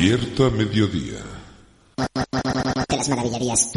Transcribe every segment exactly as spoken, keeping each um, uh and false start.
Abierto a mediodía. ¿Te las maravillarías tú?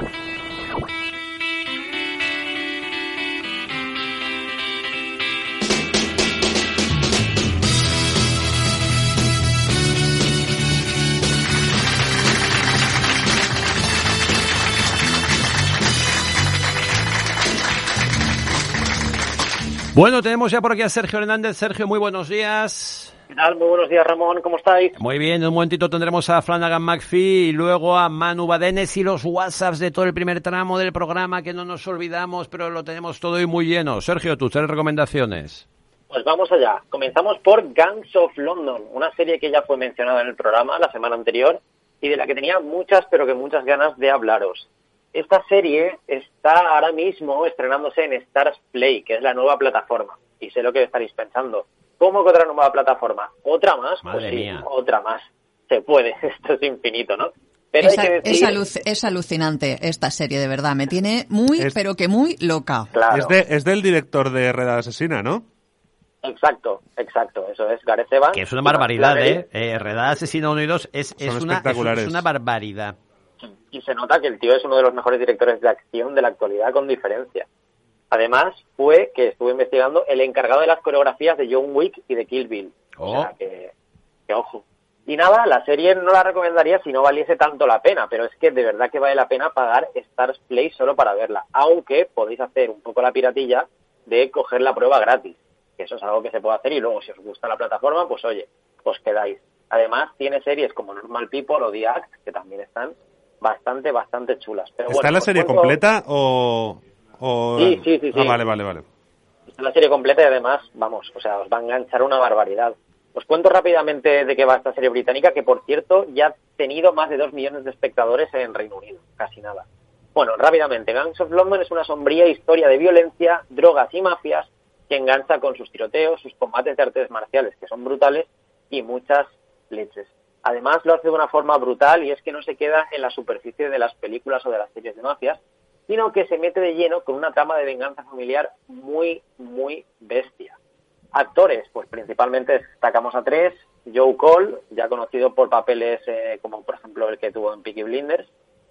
Bueno, tenemos ya por aquí a Sergio Hernández. Sergio, muy buenos días. ¿Qué tal? Muy buenos días, Ramón. ¿Cómo estáis? Muy bien, en un momentito tendremos a Flanagan McPhee y luego a Manu Badenes y los WhatsApps de todo el primer tramo del programa, que no nos olvidamos, pero lo tenemos todo hoy muy lleno. Sergio, tus tres recomendaciones. Pues vamos allá. Comenzamos por Gangs of London, una serie que ya fue mencionada en el programa la semana anterior y de la que tenía muchas, pero que muchas ganas de hablaros. Esta serie está ahora mismo estrenándose en Stars Play, que es la nueva plataforma. Y sé lo que estaréis pensando. ¿Cómo que otra nueva plataforma? ¿Otra más? Madre pues sí, mía. Otra más. Se puede. Esto es infinito, ¿no? Pero es, hay que decir... es, aluc- es alucinante esta serie, de verdad. Me tiene muy, Es- pero que muy loca. Claro. Es, de, es del director de Redada Asesina, ¿no? Exacto, exacto. Eso es Gareth Evans. Que es una barbaridad, Flannery. ¿eh? eh Redada Asesina uno y dos es, es, Son una, es, espectaculares. es una barbaridad. Y se nota que el tío es uno de los mejores directores de acción de la actualidad, con diferencia. Además, fue, que estuve investigando, el encargado de las coreografías de John Wick y de Kill Bill. Oh. O sea, que, que ojo. Y nada, la serie no la recomendaría si no valiese tanto la pena, pero es que de verdad que vale la pena pagar Stars Play solo para verla. Aunque podéis hacer un poco la piratilla de coger la prueba gratis, que eso es algo que se puede hacer y luego si os gusta la plataforma, pues oye, os quedáis. Además, tiene series como Normal People o The Act, que también están bastante, bastante chulas. Pero ¿Está bueno, la os serie cuento- completa o...? o... Sí, sí, sí, sí. Ah, vale, vale, vale. Está la serie completa y además, vamos, o sea, os va a enganchar una barbaridad. Os cuento rápidamente de qué va esta serie británica, que por cierto ya ha tenido más de dos millones de espectadores en Reino Unido, casi nada. Bueno, rápidamente, Gangs of London es una sombría historia de violencia, drogas y mafias que engancha con sus tiroteos, sus combates de artes marciales, que son brutales, y muchas leches. Además, lo hace de una forma brutal y es que no se queda en la superficie de las películas o de las series de mafias, sino que se mete de lleno con una trama de venganza familiar muy, muy bestia. Actores, pues principalmente destacamos a tres. Joe Cole, ya conocido por papeles eh, como por ejemplo el que tuvo en Peaky Blinders,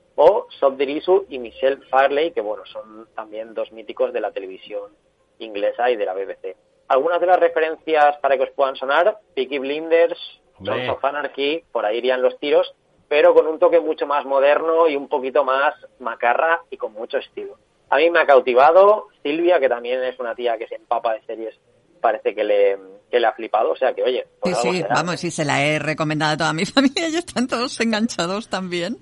o Sob Dirisu y Michelle Farley, que bueno, son también dos míticos de la televisión inglesa y de la B B C. Algunas de las referencias para que os puedan sonar: Peaky Blinders, Sons of Anarchy, por ahí irían los tiros, pero con un toque mucho más moderno y un poquito más macarra y con mucho estilo. A mí me ha cautivado. Silvia, que también es una tía que se empapa de series, parece que le, que le ha flipado, o sea que, oye... Sí, pues algo sí, será. vamos, sí, se la he recomendado a toda mi familia y están todos enganchados también.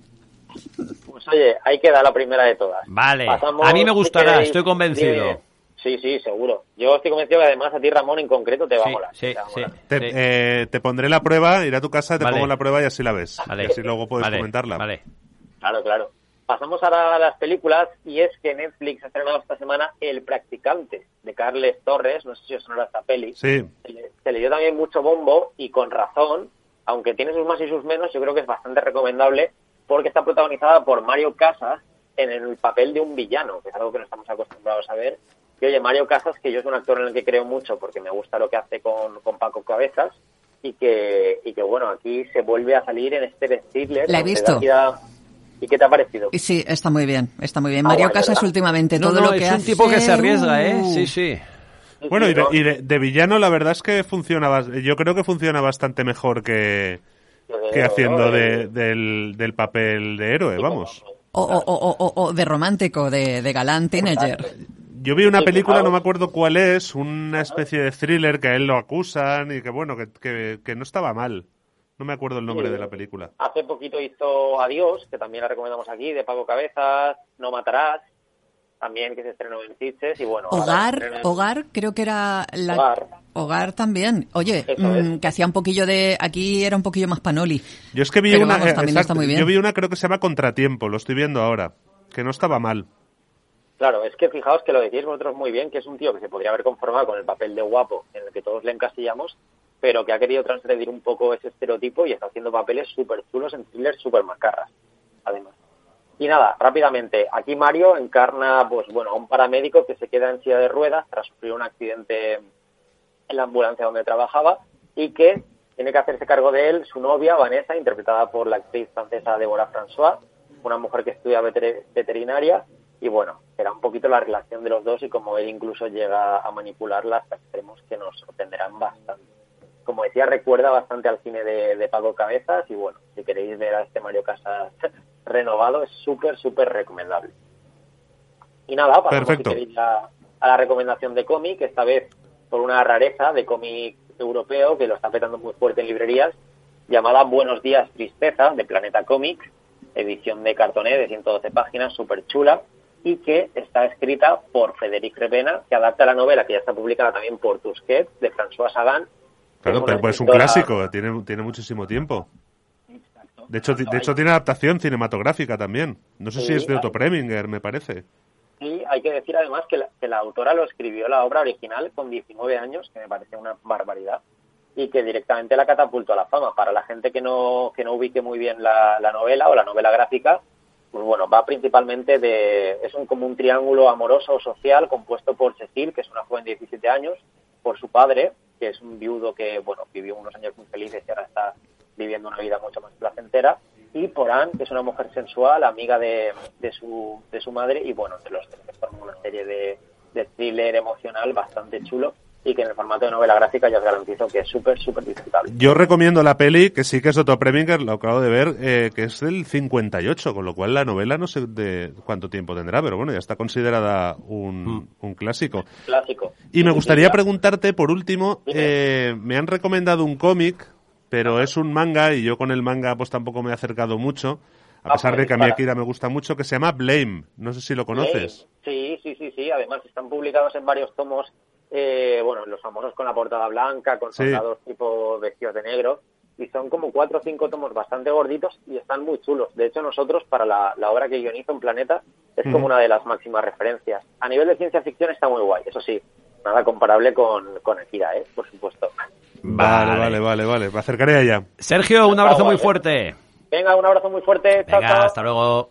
Pues oye, ahí queda la primera de todas. Vale, Pasamos, a mí me si gustará, queréis, estoy convencido. dime. Sí, sí, seguro. Yo estoy convencido que además a ti, Ramón, en concreto te va Sí, a molar. sí, te va a sí. molar. Te, Sí. eh, te pondré la prueba, iré a tu casa, te Vale. pongo la prueba y así la ves. Vale. Y así luego puedes vale, comentarla. Vale. Claro, claro. Pasamos ahora a las películas y es que Netflix ha estrenado esta semana El Practicante, de Carles Torres. No sé si os sonará esta peli. Sí. Se le, se le dio también mucho bombo y con razón, aunque tiene sus más y sus menos, yo creo que es bastante recomendable porque está protagonizada por Mario Casas en el papel de un villano, que es algo que no estamos acostumbrados a ver. Y oye, Mario Casas, que yo es un actor en el que creo mucho porque me gusta lo que hace con, con Paco Cabezas y que, y que bueno, aquí se vuelve a salir en este de Thriller. La he donde visto. da vida. ¿Y qué te ha parecido? Y sí, está muy bien, está muy bien. Ah, Mario guay, Casas ¿verdad? últimamente, No, todo no, lo que es un hace... tipo que se arriesga, ¿eh? uh. Sí, sí. Bueno, y de, ¿no? y de- de villano la verdad es que funciona, bas- yo creo que funciona bastante mejor que, que haciendo de, del, del papel de héroe, vamos. O, o, o, o, o de romántico, de, de galán teenager. Yo vi una Sí, película, fijaos. no me acuerdo cuál es, una especie de thriller que a él lo acusan y que bueno, que, que, que no estaba mal. No me acuerdo el nombre Sí. de la película. Hace poquito hizo Adiós, que también la recomendamos aquí, de Paco Cabezas, No Matarás, también que se estrenó en Sitges, y bueno... ahora se Hogar, estrena en- Hogar, creo que era la... Hogar. Hogar también. Oye, Eso mm, es. que hacía un poquillo de... Aquí era un poquillo más panoli. Yo es que vi Pero una, vamos, eh, también exacto, está muy bien. yo vi una creo que se llama Contratiempo, lo estoy viendo ahora, que no estaba mal. Claro, es que fijaos que lo decís vosotros muy bien, que es un tío que se podría haber conformado con el papel de guapo en el que todos le encasillamos, pero que ha querido transgredir un poco ese estereotipo y está haciendo papeles súper chulos en thrillers súper macarras, además. Y nada, rápidamente, aquí Mario encarna, pues bueno, a un paramédico que se queda en silla de ruedas tras sufrir un accidente en la ambulancia donde trabajaba y que tiene que hacerse cargo de él su novia, Vanessa, interpretada por la actriz francesa Deborah François, una mujer que estudia veter- veterinaria, y bueno, será un poquito la relación de los dos y cómo él incluso llega a manipularla hasta extremos que nos sorprenderán bastante. Como decía, recuerda bastante al cine de, de Paco Cabezas, y bueno, si queréis ver a este Mario Casas renovado, es súper, súper recomendable. Y nada, pasamos si queréis a, a la recomendación de cómic, esta vez por una rareza de cómic europeo que lo está petando muy fuerte en librerías, llamada Buenos días tristeza, de Planeta Cómics, edición de cartoné de ciento doce páginas, súper chula, y que está escrita por Frédéric Repena, que adapta la novela que ya está publicada también por Tusquets, de François Sagan. Claro, pero pues es un clásico, tiene, tiene muchísimo tiempo. Exacto. De hecho, de hecho, tiene adaptación cinematográfica también. No sé sí, si es de Otto Preminger, me parece. Sí, hay que decir además que la, que la autora lo escribió la obra original con diecinueve años, que me parece una barbaridad, y que directamente la catapultó a la fama. Para la gente que no que no ubique muy bien la, la novela o la novela gráfica, pues bueno, va principalmente de... es un, como un triángulo amoroso o social compuesto por Cecil, que es una joven de diecisiete años, por su padre, que es un viudo que, bueno, vivió unos años muy felices y ahora está viviendo una vida mucho más placentera, y por Anne, que es una mujer sensual, amiga de, de su de su madre, y bueno, de los tres que forman una serie de, de thriller emocional bastante chulo, y que en el formato de novela gráfica ya os garantizo que es súper, súper disfrutable. Yo recomiendo la peli, que sí que es de Otto Preminger, lo acabo de ver, eh, que es del cincuenta y ocho, con lo cual la novela no sé de cuánto tiempo tendrá, pero bueno, ya está considerada un, mm. un clásico. Clásico. Y me gustaría preguntarte, por último, eh, me han recomendado un cómic, pero es un manga, y yo con el manga pues tampoco me he acercado mucho, a pesar de que a mí Akira me gusta mucho, que se llama Blame. No sé si lo conoces. Sí, sí, sí, sí. Además están publicados en varios tomos, eh, bueno, los famosos con la portada blanca, con sí. soldados tipo vestidos de negro, y son como cuatro o cinco tomos bastante gorditos y están muy chulos. De hecho, nosotros, para la, la obra que guionizo en Planeta, es como mm. una de las máximas referencias. A nivel de ciencia ficción está muy guay, eso sí, nada comparable con, con Akira, ¿eh? Por supuesto. Vale, vale, vale, vale. Me acercaré allá. Sergio, un abrazo muy fuerte. Venga, un abrazo muy fuerte. Venga, chao, chao. Hasta luego.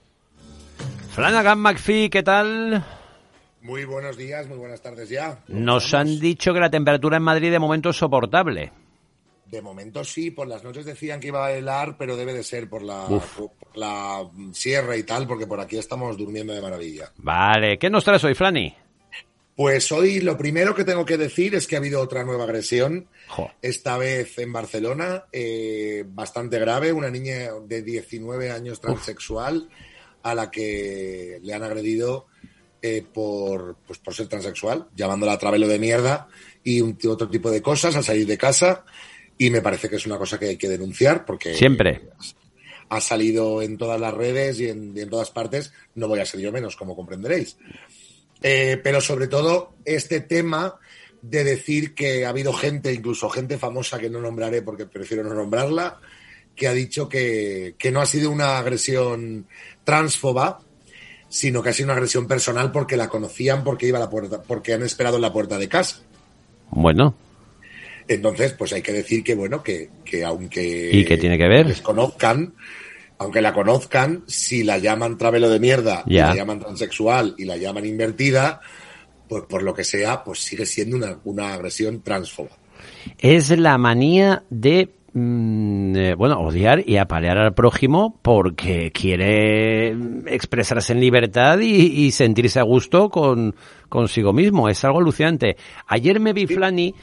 Flanagan McPhee, ¿qué tal? Muy buenos días, muy buenas tardes ya. Nos han dicho que la temperatura en Madrid de momento es soportable. De momento sí, por las noches decían que iba a helar, pero debe de ser por la, por la sierra y tal, porque por aquí estamos durmiendo de maravilla. Vale, ¿qué nos traes hoy, Flani? Pues hoy lo primero que tengo que decir es que ha habido otra nueva agresión, jo. esta vez en Barcelona, eh, bastante grave, una niña de diecinueve años transexual Uf. a la que le han agredido eh, por, pues por ser transexual, llamándola travelo de mierda y un, otro tipo de cosas al salir de casa, y me parece que es una cosa que hay que denunciar porque siempre ha salido en todas las redes y en, y en todas partes, no voy a ser yo menos, como comprenderéis. Eh, pero sobre todo este tema de decir que ha habido gente, incluso gente famosa que no nombraré porque prefiero no nombrarla, que ha dicho que, que no ha sido una agresión transfoba, sino que ha sido una agresión personal porque la conocían, porque iba a la puerta, porque han esperado en la puerta de casa. Bueno. Entonces, pues hay que decir que bueno, que, que aunque ¿Y qué tiene que ver? les conozcan, aunque la conozcan, si la llaman travelo de mierda, y la llaman transexual y la llaman invertida, pues por lo que sea, pues sigue siendo una, una agresión transfoba. Es la manía de, mmm, eh, bueno, odiar y apalear al prójimo porque quiere expresarse en libertad y, y sentirse a gusto con consigo mismo. Es algo alucinante. Ayer me vi, sí. Flani,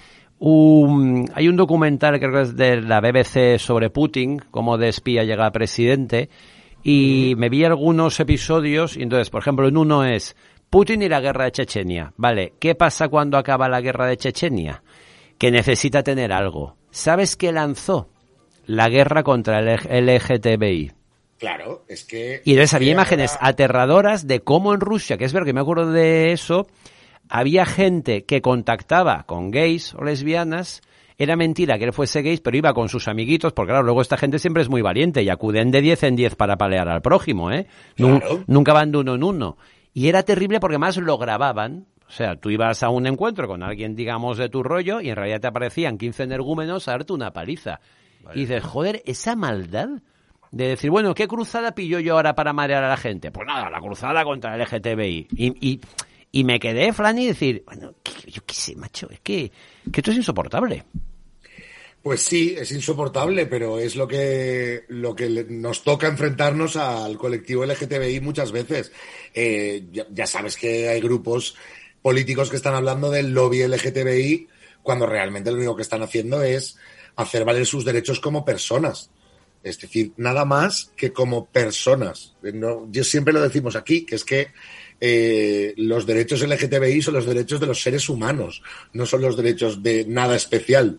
Un, hay un documental, creo que es de la B B C, sobre Putin, cómo de espía llega a presidente, y me vi algunos episodios, y entonces, por ejemplo, en uno es Putin y la guerra de Chechenia. Vale, ¿qué pasa cuando acaba la guerra de Chechenia? Que necesita tener algo. ¿Sabes qué lanzó? La guerra contra el L G T B I. Claro, es que... Y entonces había imágenes ahora... aterradoras de cómo en Rusia, que es verdad que me acuerdo de eso... Había gente que contactaba con gays o lesbianas, era mentira que él fuese gay, pero iba con sus amiguitos, porque claro, luego esta gente siempre es muy valiente y acuden de diez en diez para palear al prójimo, ¿eh? Claro. Nunca van de uno en uno. Y era terrible porque más lo grababan, o sea, tú ibas a un encuentro con alguien, digamos, de tu rollo, y en realidad te aparecían quince energúmenos a darte una paliza. Vale. Y dices, joder, esa maldad de decir, bueno, ¿qué cruzada pillo yo ahora para marear a la gente? Pues nada, la cruzada contra el L G T B I. Y... y Y me quedé, Fran, y decir, bueno, yo qué sé, macho, es que, que esto es insoportable. Pues sí, es insoportable, pero es lo que, lo que le- nos toca enfrentarnos al colectivo L G T B I muchas veces. Eh, ya, ya sabes que hay grupos políticos que están hablando del lobby L G T B I cuando realmente lo único que están haciendo es hacer valer sus derechos como personas. Es decir, nada más que como personas. No, yo siempre lo decimos aquí, que es que eh, los derechos L G T B I son los derechos de los seres humanos, no son los derechos de nada especial.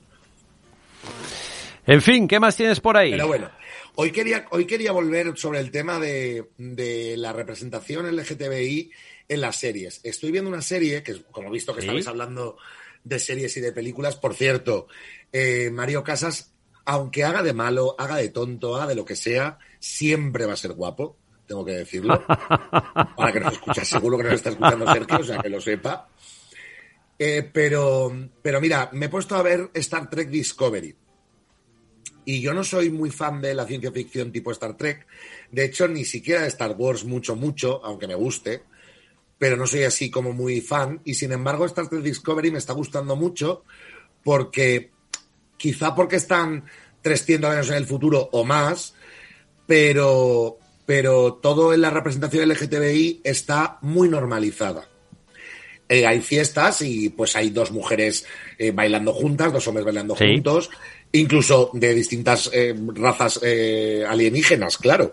En fin, ¿qué más tienes por ahí? Pero bueno, hoy quería, hoy quería volver sobre el tema de, de la representación L G T B I en las series. Estoy viendo una serie, que como he visto que ¿Sí? estabais hablando de series y de películas, por cierto, eh, Mario Casas, aunque haga de malo, haga de tonto, haga de lo que sea, siempre va a ser guapo, tengo que decirlo. Para que nos escucha, seguro que nos está escuchando Sergio, o sea, que lo sepa. Eh, pero, pero mira, me he puesto a ver Star Trek Discovery. Y yo no soy muy fan de la ciencia ficción tipo Star Trek. De hecho, ni siquiera de Star Wars mucho, mucho, aunque me guste. Pero no soy así como muy fan. Y sin embargo, Star Trek Discovery me está gustando mucho porque, quizá porque están trescientos años en el futuro o más, pero, pero todo en la representación L G T B I está muy normalizada. Eh, hay fiestas y pues hay dos mujeres eh, bailando juntas, dos hombres bailando Sí. juntos, incluso de distintas eh, razas eh, alienígenas, claro.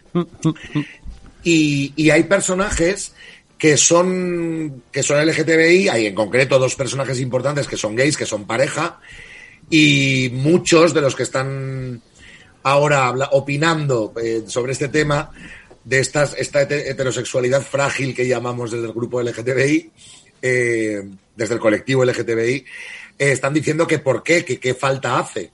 Y, y hay personajes que son, que son L G T B I, hay en concreto dos personajes importantes que son gays, que son pareja, y muchos de los que están ahora habla, opinando eh, sobre este tema, de estas, esta heterosexualidad frágil que llamamos desde el grupo L G T B I, eh, desde el colectivo L G T B I, eh, están diciendo que por qué, que qué falta hace.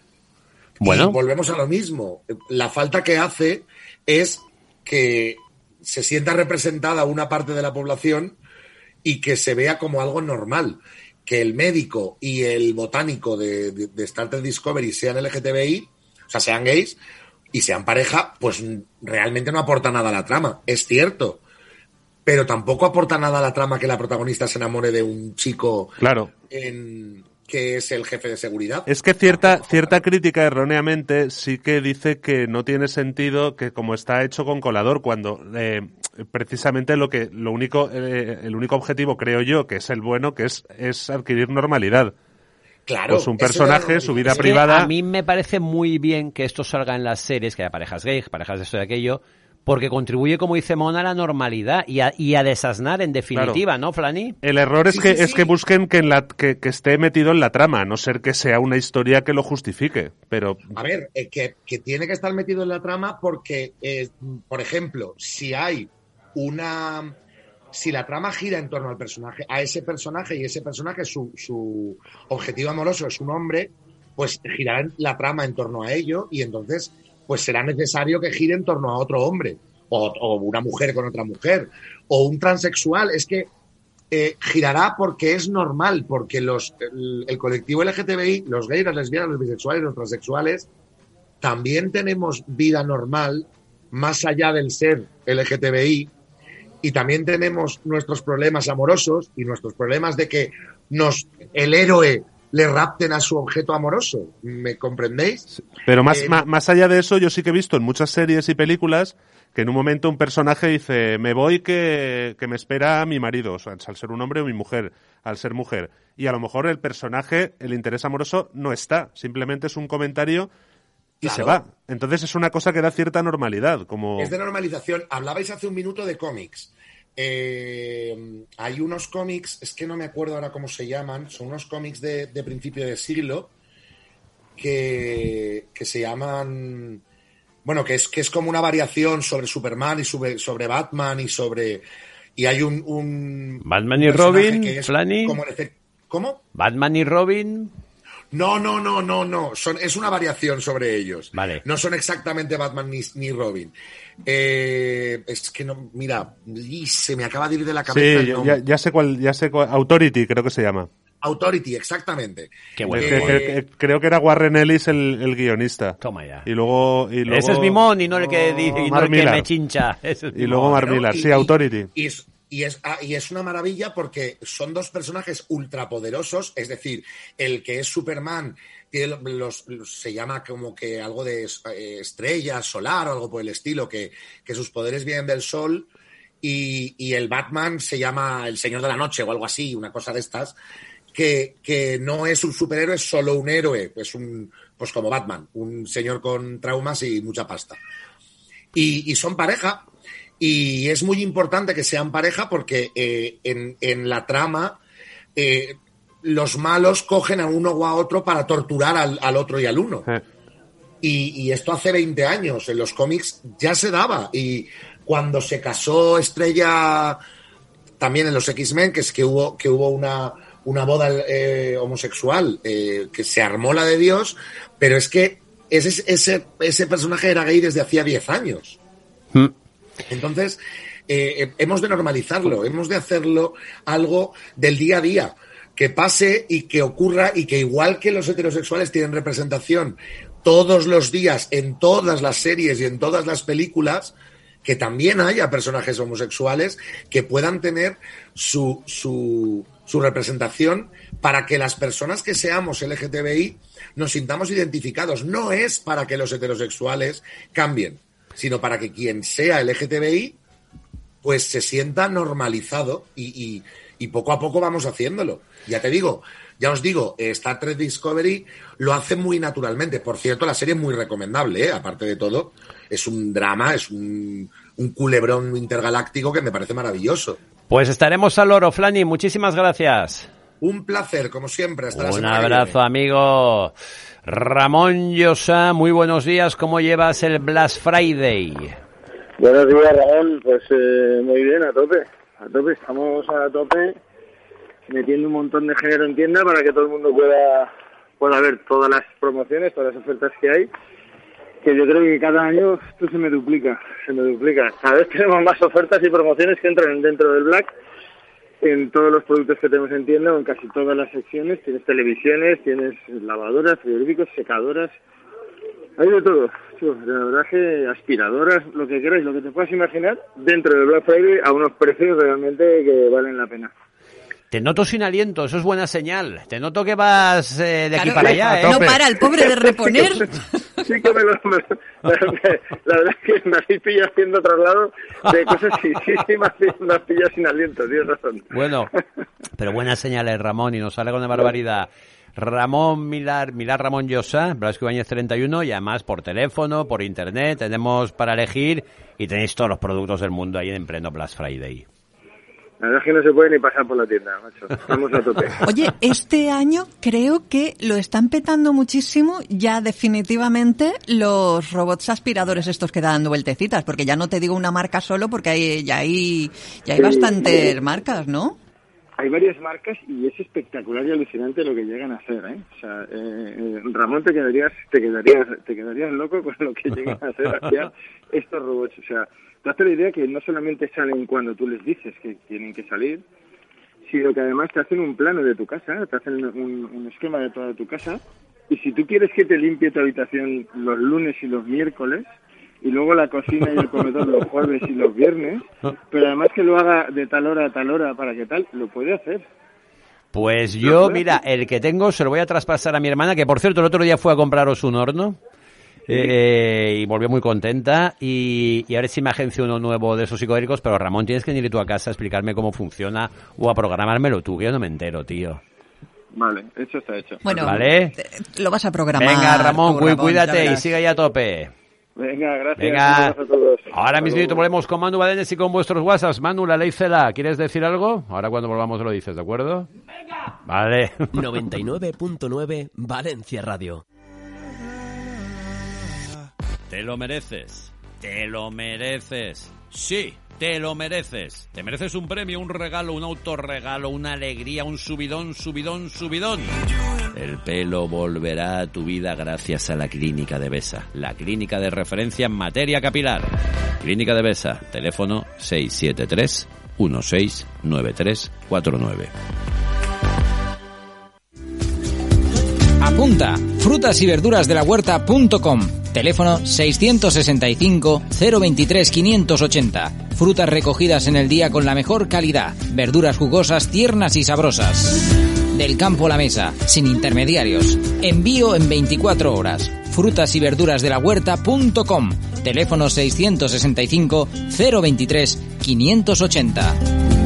Bueno. Y volvemos a lo mismo. La falta que hace es que se sienta representada una parte de la población y que se vea como algo normal. Que el médico y el botánico de, de, de Star Trek Discovery sean L G T B I, o sea, sean gays y sean pareja, pues realmente no aporta nada a la trama. Es cierto. Pero tampoco aporta nada a la trama que la protagonista se enamore de un chico Claro. en, que es el jefe de seguridad. Es que cierta cierta crítica erróneamente sí que dice que no tiene sentido que como está hecho con colador, cuando eh, precisamente lo que lo único eh, el único objetivo, creo yo, que es el bueno, que es es adquirir normalidad. Claro. Pues un eso personaje, era- su vida Es que privada. a mí me parece muy bien que esto salga en las series, que haya parejas gays, parejas de esto y de aquello, porque contribuye, como dice Mona, a la normalidad y a, y a desasnar, en definitiva, ¿no, Flani? El error es Sí, que sí, es sí. que busquen que, en la, que, que esté metido en la trama, a no ser que sea una historia que lo justifique. Pero A ver, eh, que, que tiene que estar metido en la trama porque, eh, por ejemplo, si hay una... Si la trama gira en torno al personaje, a ese personaje y ese personaje, su, su objetivo amoroso es un hombre, pues girará la trama en torno a ello y entonces pues será necesario que gire en torno a otro hombre o, o una mujer con otra mujer o un transexual. Es que eh, girará porque es normal, porque los el, el colectivo L G T B I, los gays, las lesbianas, los bisexuales, los transexuales, también tenemos vida normal más allá del ser L G T B I y también tenemos nuestros problemas amorosos y nuestros problemas de que nos el héroe le rapten a su objeto amoroso. ¿Me comprendéis? Pero más, Eh, ma- más allá de eso, yo sí que he visto en muchas series y películas que en un momento un personaje dice, me voy que, que me espera mi marido, o sea, al ser un hombre o mi mujer, al ser mujer. Y a lo mejor el personaje, el interés amoroso no está, simplemente es un comentario y Claro. se va. Entonces es una cosa que da cierta normalidad, como... Es de normalización. Hablabais hace un minuto de cómics. Eh, hay unos cómics, es que no me acuerdo ahora cómo se llaman, son unos cómics de, de principio de siglo que, que se llaman, bueno, que es, que es como una variación sobre Superman y sobre, sobre Batman y sobre... Y hay un... un Batman un y personaje Robin, que es Flanny. como el efect- ¿Cómo? Batman y Robin. No, no, no, no, no. Son, es una variación sobre ellos. Vale. No son exactamente Batman ni, ni Robin. Eh, es que no, mira, y se me acaba de ir de la cabeza Sí, el ya, nombre. ya sé cuál, ya sé cuál, Authority creo que se llama. Authority, exactamente. Qué bueno. Que- Eh, que- que- creo que era Warren Ellis el, el guionista. Toma ya. Y luego, y luego... Ese es Mimón y no el que dice, y no Mark el que Millar. me chincha. Ese es Y luego Mimón. Mark Millar, y- sí, Authority. Y, y, Y es, ah, y es una maravilla porque son dos personajes ultrapoderosos, es decir, el que es Superman tiene los, los, se llama como que algo de eh, estrella solar o algo por el estilo, que, que sus poderes vienen del sol, y, y el Batman se llama el Señor de la Noche o algo así, una cosa de estas, que, que no es un superhéroe, es solo un héroe, es un, pues como Batman, un señor con traumas y mucha pasta. Y, y son pareja. Y es muy importante que sean pareja porque eh, en, en la trama eh, los malos cogen a uno o a otro para torturar al, al otro y al uno. Eh. Y, y esto hace veinte años, en los cómics ya se daba. Y cuando se casó Estrella, también en los X-Men, que es que hubo, que hubo una, una boda eh, homosexual, eh, que se armó la de Dios, pero es que ese, ese, ese personaje era gay desde hacía diez años. Mm. Entonces, eh, hemos de normalizarlo, hemos de hacerlo algo del día a día, que pase y que ocurra, y que igual que los heterosexuales tienen representación todos los días en todas las series y en todas las películas, que también haya personajes homosexuales que puedan tener su, su, su representación, para que las personas que seamos L G T B I nos sintamos identificados. No es para que los heterosexuales cambien, sino para que quien sea L G T B I pues se sienta normalizado, y, y, y poco a poco vamos haciéndolo. Ya te digo, ya os digo, Star Trek Discovery lo hace muy naturalmente. Por cierto, la serie es muy recomendable, ¿eh? Aparte de todo, es un drama, es un, un culebrón intergaláctico que me parece maravilloso. Pues estaremos al loro, Flani, muchísimas gracias. Un placer, como siempre. Hasta la Un semana abrazo, que viene. amigo. Ramón Llosa, muy buenos días. ¿Cómo llevas el Black Friday? Buenos días, Ramón. Pues eh, muy bien, a tope. A tope, estamos a tope, metiendo un montón de género en tienda para que todo el mundo pueda, pueda ver todas las promociones, todas las ofertas que hay. Que yo creo que cada año esto se me duplica, se me duplica. Cada vez tenemos más ofertas y promociones que entran dentro del Black. En todos los productos que tenemos en tienda, o en casi todas las secciones, tienes televisiones, tienes lavadoras, frigoríficos, secadoras, hay de todo. La verdad que aspiradoras, lo que queráis, lo que te puedas imaginar, dentro del Black Friday a unos precios realmente que valen la pena. Te noto sin aliento, eso es buena señal. Te noto que vas eh, de claro, aquí para allá, ¿eh? No para el pobre de reponer. Sí que me lo... Me, me, la verdad es que me habéis pillado haciendo traslado de cosas que sí, sí me has pillado sin aliento, tienes razón. Bueno, pero buenas señales, Ramón, y nos sale con una barbaridad. Ramón Milar, Milar Ramón Llosa, Blasco Ibáñez treinta y uno, y además por teléfono, por internet, tenemos para elegir, y tenéis todos los productos del mundo ahí en pleno Black Friday. La verdad es que no se puede ni pasar por la tienda, macho. Estamos a tope. Oye, este año creo que lo están petando muchísimo ya definitivamente los robots aspiradores estos que dan vueltecitas, porque ya no te digo una marca solo, porque hay, ya hay, ya hay sí, bastantes sí. marcas, ¿no? Hay varias marcas y es espectacular y alucinante lo que llegan a hacer, ¿eh? O sea, eh, Ramón, te quedarías, te quedarías, te quedarías loco con lo que llegan a hacer hacia estos robots. O sea, te hace la idea que no solamente salen cuando tú les dices que tienen que salir, sino que además te hacen un plano de tu casa, te hacen un, un esquema de toda tu casa, y si tú quieres que te limpie tu habitación los lunes y los miércoles, y luego la cocina y el comedor los jueves y los viernes, pero además que lo haga de tal hora a tal hora para que tal, lo puede hacer. Pues yo, mira, el que tengo se lo voy a traspasar a mi hermana, que por cierto el otro día fue a compraros un horno, eh, y volvió muy contenta, y, y ahora sí me agencio uno nuevo de esos psicodélicos, pero Ramón, tienes que venir tú a casa a explicarme cómo funciona, o a programármelo tú, que yo no me entero, tío. Vale, hecho está hecho. Bueno, ¿vale? Lo vas a programar. Venga, Ramón, tú, Ramón, cuídate y sigue ahí a tope. Venga, gracias. Venga, a todos. ahora mismo volvemos con Manu Badenes y con vuestros WhatsApps. Manu, la ley Cela, ¿quieres decir algo? Ahora cuando volvamos lo dices, ¿de acuerdo? Venga. Vale. noventa y nueve punto nueve Valencia Radio. Te lo mereces. Te lo mereces. Sí, te lo mereces. Te mereces un premio, un regalo, un autorregalo, una alegría, un subidón, subidón, subidón. El pelo volverá a tu vida gracias a la Clínica de Besa, la clínica de referencia en materia capilar. Clínica de Besa, teléfono seis siete tres, uno seis, nueve tres cuatro nueve. Apunta, frutas y verduras de la huerta punto com. Teléfono seiscientos sesenta y cinco, cero veintitrés, quinientos ochenta. Frutas recogidas en el día con la mejor calidad. Verduras jugosas, tiernas y sabrosas. Del campo a la mesa, sin intermediarios. Envío en veinticuatro horas. Frutas y verduras de la huerta punto com. Teléfono seiscientos sesenta y cinco, cero veintitrés, quinientos ochenta.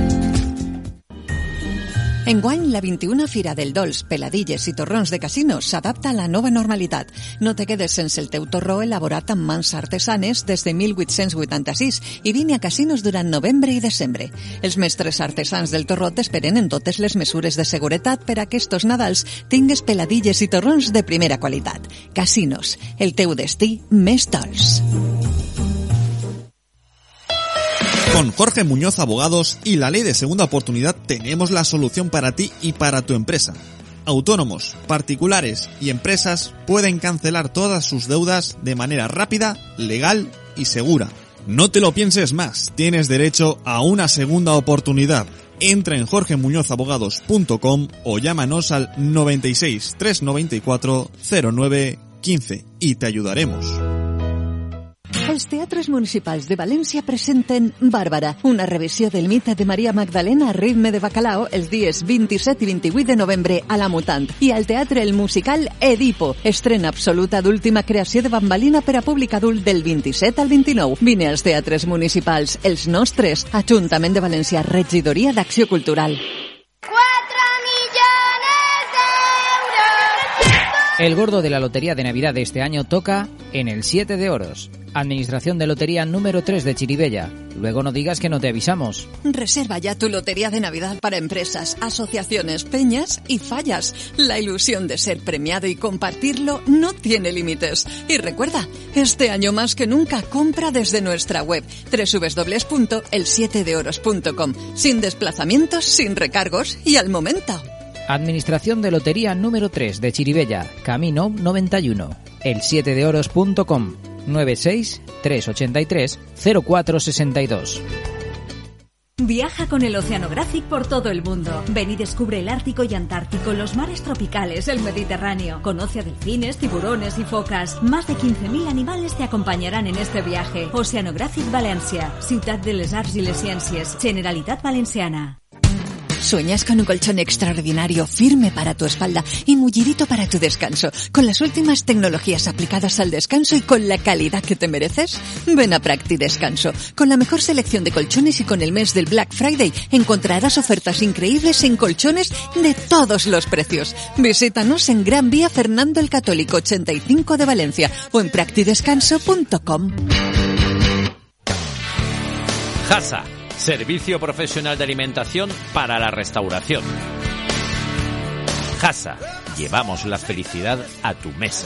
Enguany, la vint-i-una Fira del Dolç, Peladilles i Torrons de Casinos s'adapta a la nova normalitat. No te quedes sense el teu torró elaborat amb mans artesanes des de mil vuit-cents vuitanta-sis i vine a Casinos durant novembre i desembre. Els mestres artesans del torró t'esperen en totes les mesures de seguretat per a que estos Nadals tingues peladilles i torrons de primera qualitat. Casinos, el teu destí més dolç. Con Jorge Muñoz Abogados y la Ley de Segunda Oportunidad tenemos la solución para ti y para tu empresa. Autónomos, particulares y empresas pueden cancelar todas sus deudas de manera rápida, legal y segura. No te lo pienses más, tienes derecho a una segunda oportunidad. Entra en jorge muñoz abogados punto com o llámanos al noventa y seis, trescientos noventa y cuatro, cero nueve quince y te ayudaremos. Els teatres municipals de València presenten Bàrbara, una revisió del mite de Maria Magdalena a ritme de bacalao els dies vint-i-set i vint-i-vuit de novembre a la Mutant. I al teatre el musical Edipo, estrena absoluta d'última creació de bambalina per a públic adult del vint-i-set al vint-i-nou. Vine als teatres municipals, els nostres, Ajuntament de València, Regidoria d'Acció Cultural. El gordo de la Lotería de Navidad de este año toca en el siete de oros. Administración de Lotería número tres de Chirivella. Luego no digas que no te avisamos. Reserva ya tu Lotería de Navidad para empresas, asociaciones, peñas y fallas. La ilusión de ser premiado y compartirlo no tiene límites. Y recuerda, este año más que nunca compra desde nuestra web doble u doble u doble u punto el siete de oros punto com. Sin desplazamientos, sin recargos y al momento. Administración de Lotería número tres de Chirivella, Camino noventa y uno, el siete de oros punto com, nueve seis, tres ocho tres, cero cuatro seis dos. Viaja con el Oceanographic por todo el mundo. Ven y descubre el Ártico y Antártico, los mares tropicales, el Mediterráneo. Conoce a delfines, tiburones y focas. Más de quince mil animales te acompañarán en este viaje. Oceanographic Valencia, Ciutat de les Arts y les Ciències, Generalitat Valenciana. ¿Sueñas con un colchón extraordinario, firme para tu espalda y mullidito para tu descanso, con las últimas tecnologías aplicadas al descanso y con la calidad que te mereces? Ven a Practi Descanso. Con la mejor selección de colchones y con el mes del Black Friday encontrarás ofertas increíbles en colchones de todos los precios. Visítanos en Gran Vía Fernando el Católico ochenta y cinco de Valencia o en practi descanso punto com. Jasa, servicio profesional de alimentación para la restauración. Jasa, llevamos la felicidad a tu mesa.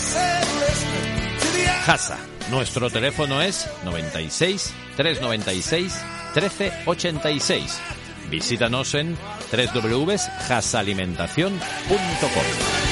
Jasa, nuestro teléfono es noventa y seis, trescientos noventa y seis, trece ochenta y seis. Visítanos en doble u doble u doble u punto jasa alimentación punto com.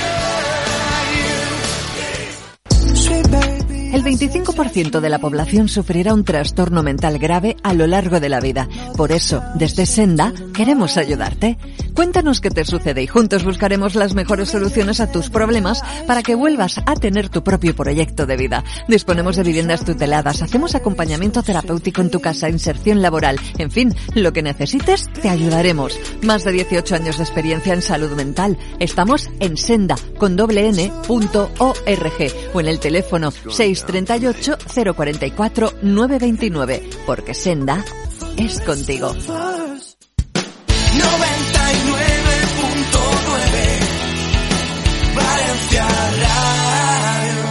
El veinticinco por ciento de la población sufrirá un trastorno mental grave a lo largo de la vida. Por eso, desde Senda, queremos ayudarte. Cuéntanos qué te sucede y juntos buscaremos las mejores soluciones a tus problemas para que vuelvas a tener tu propio proyecto de vida. Disponemos de viviendas tuteladas, hacemos acompañamiento terapéutico en tu casa, inserción laboral. En fin, lo que necesites, te ayudaremos. Más de dieciocho años de experiencia en salud mental. Estamos en senda, con doble n, punto org o en el teléfono seis treinta y ocho, cero cuarenta y cuatro, nueve veintinueve, porque Senda es contigo. noventa y nueve punto nueve Valencia Radio.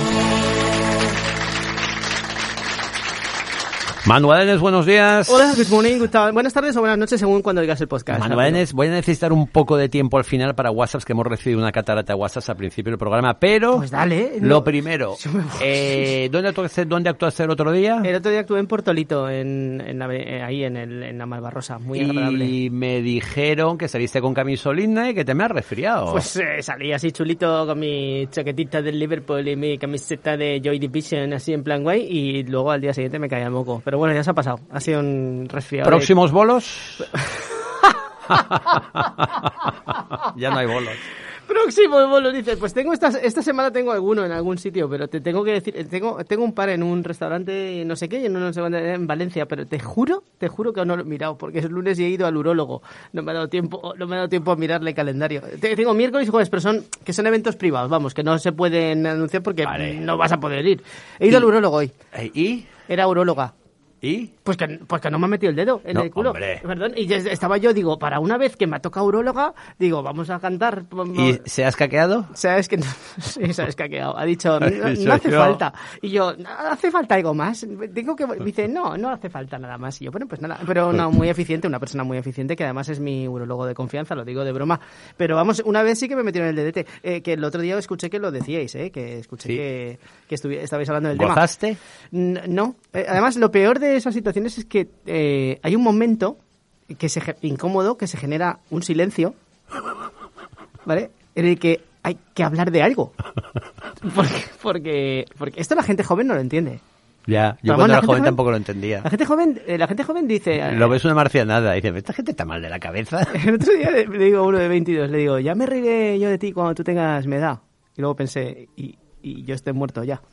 Manuel, buenos días. Hola, good morning, good time. Buenas tardes o buenas noches según cuando digas el podcast. Manuel, voy a necesitar un poco de tiempo al final para WhatsApp, que hemos recibido una catarata de WhatsApp al principio del programa, pero pues dale, lo no. primero, eh, ¿dónde, actuaste, ¿dónde actuaste el otro día? El otro día actué en Portolito, en, en la, ahí en, el, en la Malvarrosa, muy agradable. Y me dijeron que saliste con camisolina y que te me has resfriado. Pues eh, salí así chulito con mi chaquetita del Liverpool y mi camiseta de Joy Division, así en plan guay, y luego al día siguiente me caía el moco. Pero bueno, ya se ha pasado. Ha sido un resfriado. ¿Próximos de... bolos? Ya no hay bolos. Próximo bolo, dice, pues tengo esta, esta semana tengo alguno en algún sitio, pero te tengo que decir, tengo tengo un par en un restaurante no sé qué, en, no sé, en Valencia, pero te juro, te juro que no lo he mirado, porque es lunes y he ido al urólogo, no me ha dado tiempo, no me ha dado tiempo a mirarle el calendario. Tengo miércoles y jueves, pero son, que son eventos privados, vamos, que no se pueden anunciar porque vale. no vas a poder ir. He ido ¿Y? al urólogo hoy. ¿Y? Era uróloga. ¿Y? Pues que, pues que no me ha metido el dedo en no, el culo. Hombre. Perdón, y ya estaba yo, digo, para una vez que me ha tocado uróloga, digo, vamos a cantar. ¿Y se ha escaqueado? Sabes que no, sí, se ha escaqueado. Ha dicho, no, no hace yo. falta. Y yo, ¿hace falta algo más? Tengo que... Dice, no, no hace falta nada más. Y yo, bueno, pues nada. Pero no, muy eficiente, una persona muy eficiente, que además es mi urólogo de confianza, lo digo de broma. Pero vamos, una vez sí que me metieron el dedete. Eh, que el otro día escuché que lo decíais, ¿eh? Que escuché sí. que, que estuvi- estabais hablando del tema. ¿Gozaste? No. Eh, además, lo peor de esas situaciones es que que eh, hay un momento que se incómodo que se genera un silencio, ¿vale? En el que hay que hablar de algo, porque porque porque esto la gente joven no lo entiende. Ya, yo Ramón, cuando era joven, joven tampoco lo entendía. La gente joven, eh, la gente joven dice... Lo ves una marcianada, dice, esta gente está mal de la cabeza. El otro día le, le digo a uno de veintidós, le digo, ya me reiré yo de ti cuando tú tengas mi edad. Y luego pensé, y, y yo esté muerto ya.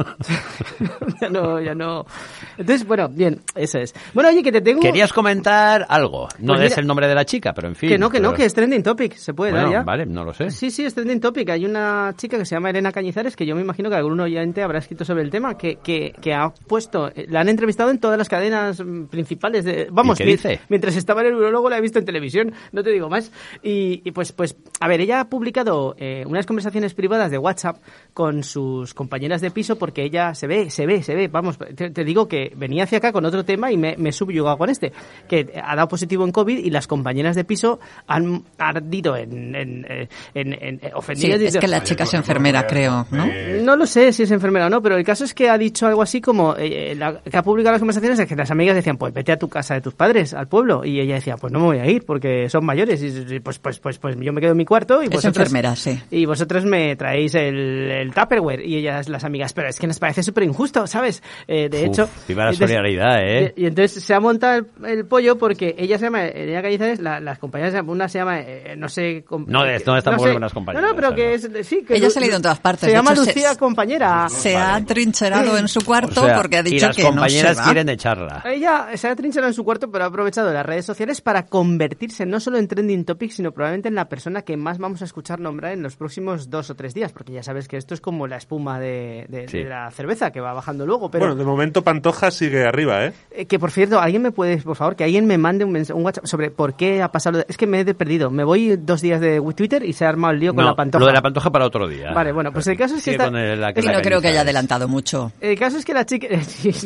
ya no, ya no. Entonces, bueno, bien, eso es. Bueno, oye, que te tengo... Querías comentar algo. No Pues des mira, el nombre de la chica, pero en fin. Que no, que pero... no, que es trending topic. Se puede bueno, dar ya. Vale, no lo sé. Sí, sí, es trending topic. Hay una chica que se llama Elena Cañizares, que yo me imagino que algún oyente habrá escrito sobre el tema, que, que, que ha puesto... La han entrevistado en todas las cadenas principales de... Vamos, ¿Y qué dice? Mientras estaba en el urólogo la he visto en televisión, no te digo más. Y, y pues, pues, a ver, ella ha publicado eh, unas conversaciones privadas de WhatsApp con sus compañeras de piso, porque ella se ve, se ve, se ve, vamos, te, te digo que venía hacia acá con otro tema y me, me he subyugado con este, que ha dado positivo en COVID y las compañeras de piso han ardido en, en, en, en, en ofendidas. Sí, es que la chica es enfermera, creo, ¿no? No lo sé si es enfermera o no, pero el caso es que ha dicho algo así como, eh, la, que ha publicado las conversaciones de que las amigas decían, pues vete a tu casa de tus padres, al pueblo, y ella decía, pues no me voy a ir porque son mayores, y pues, pues, pues, pues yo me quedo en mi cuarto y es vosotros, enfermera, sí. y vosotros me traéis el, el Tupperware, y ellas, las amigas, pero es que nos parece súper injusto, ¿sabes? Eh, de Uf, hecho... viva la solidaridad, ¿eh? Y, y entonces se ha montado el, el pollo porque ella se llama Elena Cañizares, la, las compañeras, una se llama, eh, no sé... Com, no, de, no estamos no con las compañeras. No, no, pero o sea, que no. es... Sí, que ella ha salido en todas partes. Se de llama hecho, Lucía se, Compañera. Se vale. ha atrincherado en su cuarto o sea, porque ha dicho y las que no compañeras se va. quieren echarla. Ella se ha atrincherado en su cuarto, pero ha aprovechado las redes sociales para convertirse no solo en trending topic, sino probablemente en la persona que más vamos a escuchar nombrar en los próximos dos o tres días, porque ya sabes que esto es como la espuma de, de, sí. de la cerveza, que va bajando luego. Pero, bueno, de momento Pantoja sigue arriba, ¿eh? eh que por cierto, alguien me puede, por favor, que alguien me mande un, mensaje, un WhatsApp sobre por qué ha pasado. Es que me he perdido. Me voy dos días de Twitter y se ha armado el lío no, con la Pantoja. Lo de la Pantoja para otro día. Vale, bueno, pues el caso es que sí, está... el, la, y no creo que haya adelantado mucho. El caso es que la chica,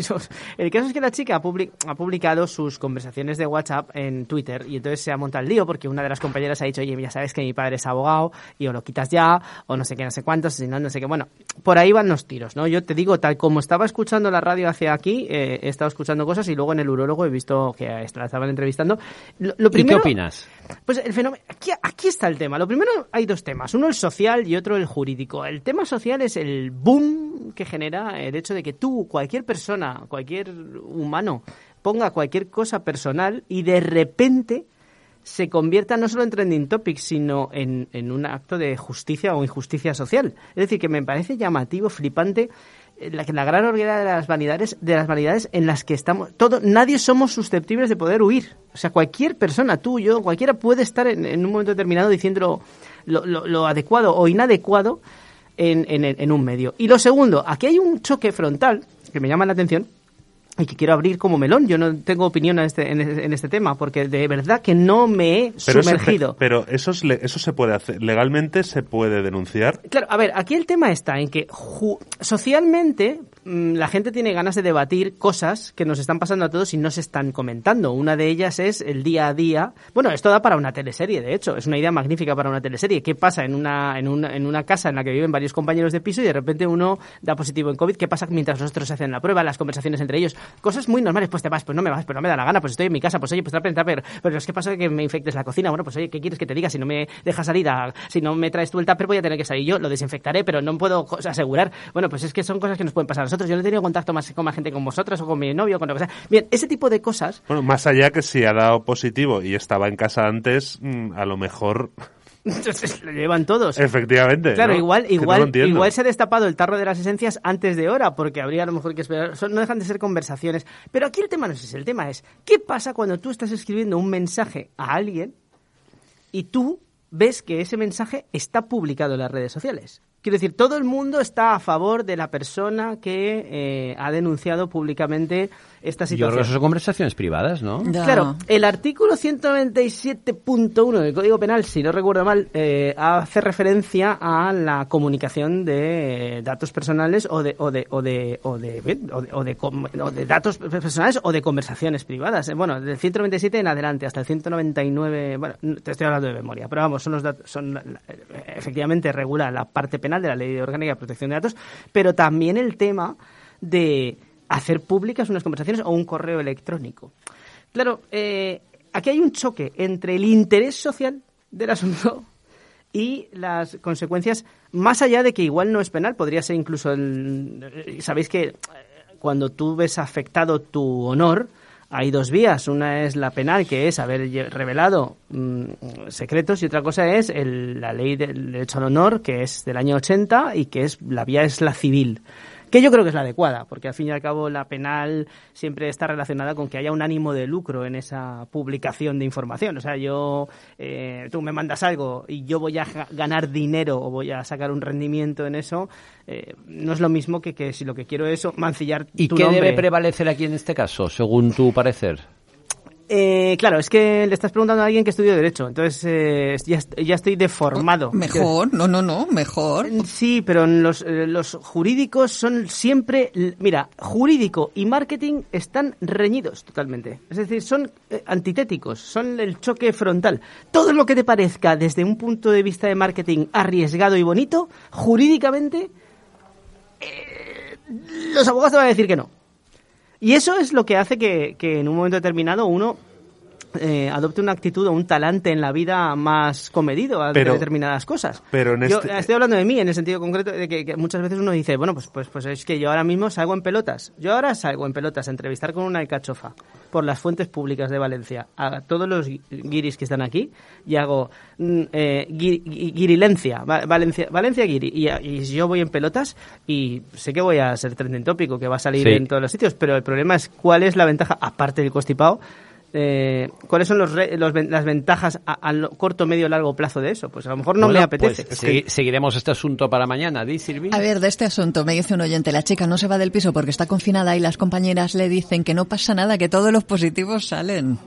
el caso es que la chica ha, public, ha publicado sus conversaciones de WhatsApp en Twitter y entonces se ha montado el lío porque una de las compañeras ha dicho, oye, ya sabes que mi padre es abogado y o lo quitas ya o no sé qué, no sé cuántos, si no, no sé qué. Bueno, por ahí van los tiros, ¿no? Yo te digo, tal como estaba escuchando la radio hacia aquí, eh, he estado escuchando cosas y luego en el urólogo he visto que la estaban entrevistando. Lo, lo primero, ¿y qué opinas? Pues el fenómeno, aquí, aquí está el tema. Lo primero, hay dos temas, uno el social y otro el jurídico. El tema social es el boom que genera el hecho de que tú, cualquier persona, cualquier humano, ponga cualquier cosa personal y de repente se convierta no solo en trending topic, sino en, en un acto de justicia o injusticia social. Es decir, que me parece llamativo, flipante, la, la gran orgullo de las vanidades, de las vanidades en las que estamos, todo, nadie somos susceptibles de poder huir. O sea, cualquier persona, tú, yo, cualquiera puede estar en, en un momento determinado diciendo lo, lo, lo adecuado o inadecuado en, en, en un medio. Y lo segundo, aquí hay un choque frontal que me llama la atención y que quiero abrir como melón. Yo no tengo opinión en este, en, en este tema, porque de verdad que no me he pero sumergido. Ese, pero eso, es, eso se puede hacer, legalmente se puede denunciar. Claro, a ver, aquí el tema está en que ju- socialmente mmm, la gente tiene ganas de debatir cosas que nos están pasando a todos y no se están comentando. Una de ellas es el día a día. Bueno, esto da para una teleserie, de hecho, es una idea magnífica para una teleserie. ¿Qué pasa en una, en una, en una casa en la que viven varios compañeros de piso y de repente uno da positivo en COVID? ¿Qué pasa mientras los otros hacen la prueba, las conversaciones entre ellos? Cosas muy normales, pues te vas, pues no me vas, pues no me da la gana, pues estoy en mi casa, pues oye, pues trape, trape, pero es que pasa que me infectes la cocina, bueno, pues oye, ¿qué quieres que te diga? Si no me dejas salir, a, si no me traes tú el tupper voy a tener que salir yo, lo desinfectaré, pero no puedo asegurar. Bueno, pues es que son cosas que nos pueden pasar a nosotros. Yo no he tenido contacto más con más gente con vosotros o con mi novio, con lo que sea. Bien, ese tipo de cosas... Bueno, más allá que si ha dado positivo y estaba en casa antes, a lo mejor... Entonces lo llevan todos. Efectivamente. Claro, ¿no? igual, Que igual, no igual se ha destapado el tarro de las esencias antes de hora, porque habría a lo mejor que esperar. Son, no dejan de ser conversaciones. Pero aquí el tema no es ese, el tema es, ¿qué pasa cuando tú estás escribiendo un mensaje a alguien y tú ves que ese mensaje está publicado en las redes sociales? Quiero decir, todo el mundo está a favor de la persona que eh, ha denunciado públicamente esta situación. Yo creo que eso son conversaciones privadas, ¿no? Ya. Claro, el artículo ciento noventa y siete punto uno del Código Penal, si no recuerdo mal, eh, hace referencia a la comunicación de datos personales o de o de o de o de, o de, o de, o de datos personales o de conversaciones privadas. Bueno, del ciento noventa y siete en adelante hasta el ciento noventa y nueve, bueno, te estoy hablando de memoria, pero vamos, son los datos, son efectivamente regula la parte penal de la Ley Orgánica de Protección de Datos, pero también el tema de hacer públicas unas conversaciones o un correo electrónico. Claro, eh, aquí hay un choque entre el interés social del asunto y las consecuencias, más allá de que igual no es penal, podría ser incluso el... Sabéis que cuando tú ves afectado tu honor, hay dos vías. Una es la penal, que es haber revelado mmm, secretos, y otra cosa es el, la ley del derecho al honor, que es del año ochenta, y que es la vía es la civil, que yo creo que es la adecuada, porque al fin y al cabo la penal siempre está relacionada con que haya un ánimo de lucro en esa publicación de información. O sea, yo eh, tú me mandas algo y yo voy a ganar dinero o voy a sacar un rendimiento en eso, eh, no es lo mismo que, que si lo que quiero es mancillar ¿Y tu qué nombre. debe prevalecer aquí en este caso, según tu parecer? Eh, claro, es que le estás preguntando a alguien que estudió Derecho, entonces eh, ya, ya estoy deformado. Mejor, no, no, no, mejor. Sí, pero los, eh, los jurídicos son siempre... Mira, jurídico y marketing están reñidos totalmente. Es decir, son eh, antitéticos, son el choque frontal. Todo lo que te parezca desde un punto de vista de marketing arriesgado y bonito, jurídicamente, eh, los abogados te van a decir que no. Y eso es lo que hace que, que en un momento determinado uno eh, adopte una actitud o un talante en la vida más comedido ante pero, determinadas cosas. Pero en yo este... estoy hablando de mí en el sentido concreto de que, que muchas veces uno dice, bueno, pues, pues, pues es que yo ahora mismo salgo en pelotas. Yo ahora salgo en pelotas a entrevistar con una alcachofa por las fuentes públicas de Valencia a todos los guiris que están aquí y hago eh, guir, guirilencia, Valencia, Valencia guiri, y, y yo voy en pelotas y sé que voy a ser trending tópico, que va a salir sí. en todos los sitios, pero el problema es cuál es la ventaja, aparte del constipado, Eh, ¿cuáles son los, re, los las ventajas a, a corto, medio, largo plazo de eso? Pues a lo mejor no bueno, me apetece. Pues segui seguiremos este asunto para mañana, ¿di, Silvi? A ver, de este asunto me dice un oyente, la chica no se va del piso porque está confinada y las compañeras le dicen que no pasa nada, que todos los positivos salen.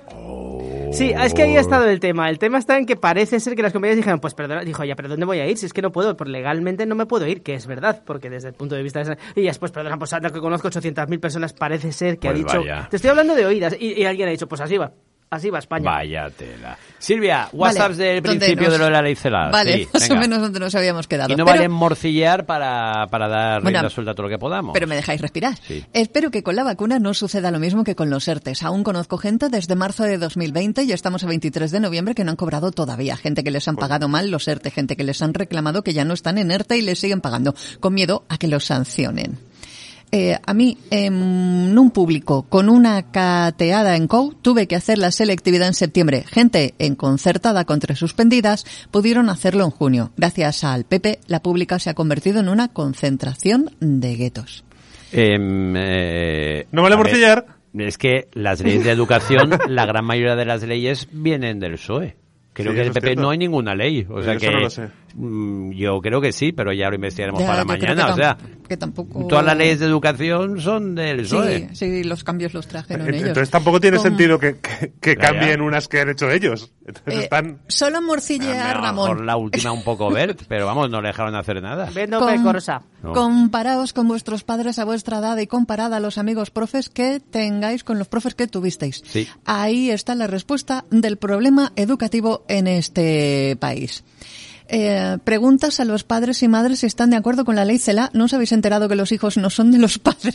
Sí, es que ahí ha estado el tema. El tema está en que parece ser que las compañías dijeron, pues perdona, dijo, ya, pero ¿dónde voy a ir? Si es que no puedo, pues legalmente no me puedo ir, que es verdad, porque desde el punto de vista de... Y después, perdona, pues anda que conozco ochocientas mil personas, parece ser que pues ha dicho... Vaya. Te estoy hablando de oídas, y, y alguien ha dicho, pues así va. Así va España. Vaya tela. Silvia, WhatsApp vale, del principio nos... de lo de la ley celar. Vale, sí, más o menos donde nos habíamos quedado. Y no pero... vale morcillar para, para dar bueno, rienda suelta a todo lo que podamos. Pero me dejáis respirar. Sí. Espero que con la vacuna no suceda lo mismo que con los ERTES. Aún conozco gente desde marzo de dos mil veinte y estamos a veintitrés de noviembre que no han cobrado todavía. Gente que les han pagado mal los ERTE, gente que les han reclamado que ya no están en ERTE y les siguen pagando, con miedo a que los sancionen. Eh, a mí, en un público con una cateada en C O U, tuve que hacer la selectividad en septiembre. Gente en concertada con tres suspendidas pudieron hacerlo en junio. Gracias al P P, la pública se ha convertido en una concentración de guetos. Eh, eh, ¿No vale morcillar? Es que las leyes de educación, la gran mayoría de las leyes vienen del P S O E. Creo sí, que el P P no hay ninguna ley, o sea eso que no lo sé. Yo creo que sí, pero ya lo investigaremos ya, para mañana, o sea, que tampoco... todas las leyes de educación son del P S O E. Sí, sí, los cambios los trajeron Entonces, ellos. Entonces tampoco tiene Con... sentido que, que, que cambien unas que han hecho ellos. Entonces eh, están... Solo morcillear, a Ramón. Mejor la última un poco Bert, pero vamos, no le dejaron hacer nada. Vendo Con... Corsa. No. Comparaos con vuestros padres a vuestra edad y comparad a los amigos profes que tengáis con los profes que tuvisteis. Sí. Ahí está la respuesta del problema educativo en este país. Eh, preguntas a los padres y madres si están de acuerdo con la ley CELA. ¿No os habéis enterado que los hijos no son de los padres?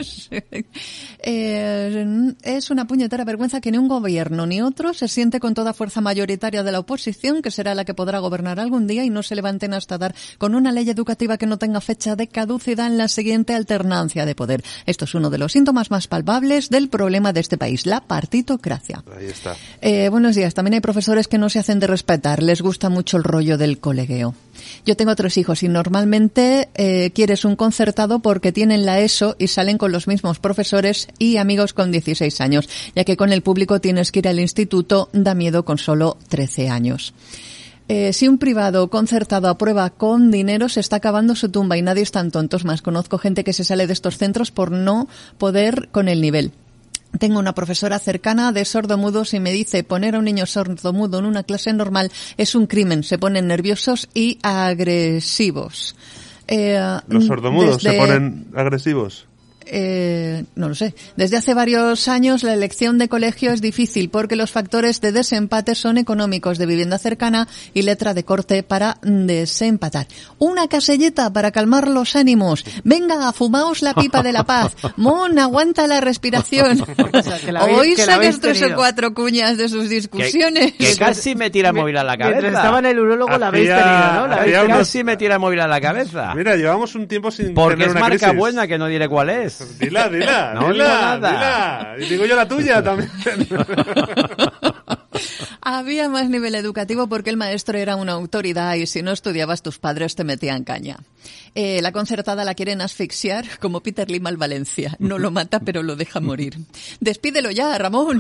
eh, es una puñetera vergüenza que ni un gobierno ni otro se siente con toda fuerza mayoritaria de la oposición, que será la que podrá gobernar algún día, y no se levanten hasta dar con una ley educativa que no tenga fecha de caducidad en la siguiente alternancia de poder. Esto es uno de los síntomas más palpables del problema de este país, la partitocracia. Ahí está. Eh, buenos días. También hay profesores que no se hacen de respetar. Les gusta mucho el rollo del colegueo. Yo tengo tres hijos y normalmente eh, quieres un concertado porque tienen la ESO y salen con los mismos profesores y amigos con dieciséis años, ya que con el público tienes que ir al instituto, da miedo con solo trece años. Eh, si un privado concertado aprueba con dinero, se está acabando su tumba y nadie es tan tontos. Más conozco gente que se sale de estos centros por no poder con el nivel. Tengo una profesora cercana de sordomudos y me dice poner a un niño sordomudo en una clase normal es un crimen. Se ponen nerviosos y agresivos. Eh, ¿Los sordomudos desde... se ponen agresivos? Eh, no lo sé. Desde hace varios años la elección de colegio es difícil porque los factores de desempate son económicos, de vivienda cercana y letra de corte para desempatar. Una caselleta para calmar los ánimos. Venga, fumaos la pipa de la paz. Mon, aguanta la respiración. O sea, que la Hoy habéis- que la habéis sacas tres o tenido. cuatro cuñas de sus discusiones. Que, que casi me tira el móvil a la cabeza. Mientras estaba en el urólogo la habéis Hacía- tenido, ¿no? La habéis hacía tenido. unos- Casi me tira el móvil a la cabeza. Mira, llevamos un tiempo sin Porque tener es una marca crisis. buena, que no diré cuál es. Dila, dila, No digo dila, nada. dila. Y digo yo la tuya también. Había más nivel educativo porque el maestro era una autoridad y si no estudiabas tus padres te metían caña. Eh, la concertada la quieren asfixiar como Peter Lim al Valencia. No lo mata pero lo deja morir. Despídelo ya, Ramón.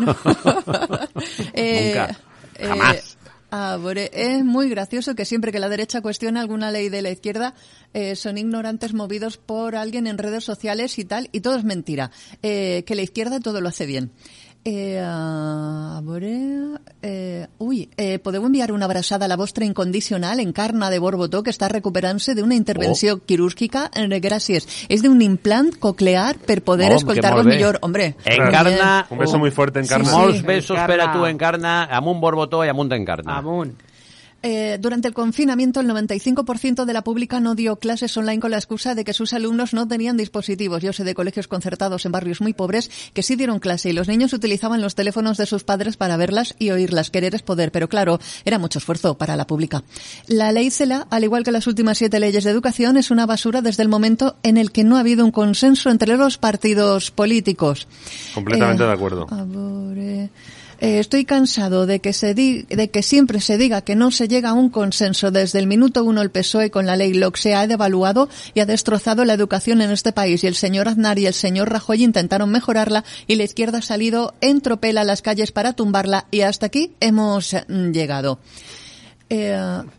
eh, Nunca. eh, Jamás. Ah, Bore, es muy gracioso que siempre que la derecha cuestiona alguna ley de la izquierda eh, son ignorantes movidos por alguien en redes sociales y tal, y todo es mentira. Eh, que la izquierda todo lo hace bien. Eh, a veure, eh, ui, eh, podeu enviar una abraçada a la vostra incondicional Encarna de Borbotó, que està recuperant-se d'una intervenció Oh. quirúrgica. Eh, gràcies. És d'un implant coclear per poder Oh, que escoltar-vos molt bé. millor. Hombre, Encarna, Un beso muy fuerte, Encarna. Sí, sí. Molts besos Encarna. per a tu, Encarna, amunt Borbotó i amunt Encarna. Amunt. Eh, durante el confinamiento, el noventa y cinco por ciento de la pública no dio clases online con la excusa de que sus alumnos no tenían dispositivos. Yo sé de colegios concertados en barrios muy pobres que sí dieron clase y los niños utilizaban los teléfonos de sus padres para verlas y oírlas. Querer es poder, pero claro, era mucho esfuerzo para la pública. La ley CELA, al igual que las últimas siete leyes de educación, es una basura desde el momento en el que no ha habido un consenso entre los partidos políticos. Completamente Eh, de acuerdo. a ver, eh, estoy cansado de que se di- de que siempre se diga que no se llega a un consenso. Desde el minuto uno el P S O E con la ley LOC se ha devaluado y ha destrozado la educación en este país. Y el señor Aznar y el señor Rajoy intentaron mejorarla y la izquierda ha salido en tropel a las calles para tumbarla y hasta aquí hemos mm, llegado. Eh,